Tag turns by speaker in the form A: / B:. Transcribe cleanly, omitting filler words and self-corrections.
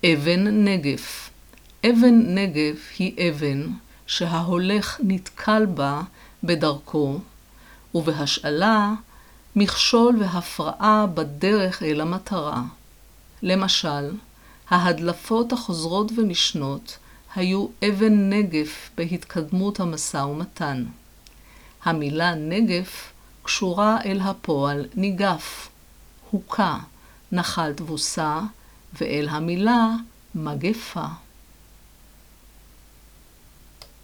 A: אבן נגף. אבן נגף היא אבן שההולך נתקל בה בדרכו, ובהשאלה מכשול והפרעה בדרך אל המטרה. למשל, ההדלפות החוזרות ונשנות היו אבן נגף בהתקדמות המשא ומתן. המילה נגף קשורה אל הפועל ניגף, הוקה, נחל תבוסה, ואל המילה מגפה.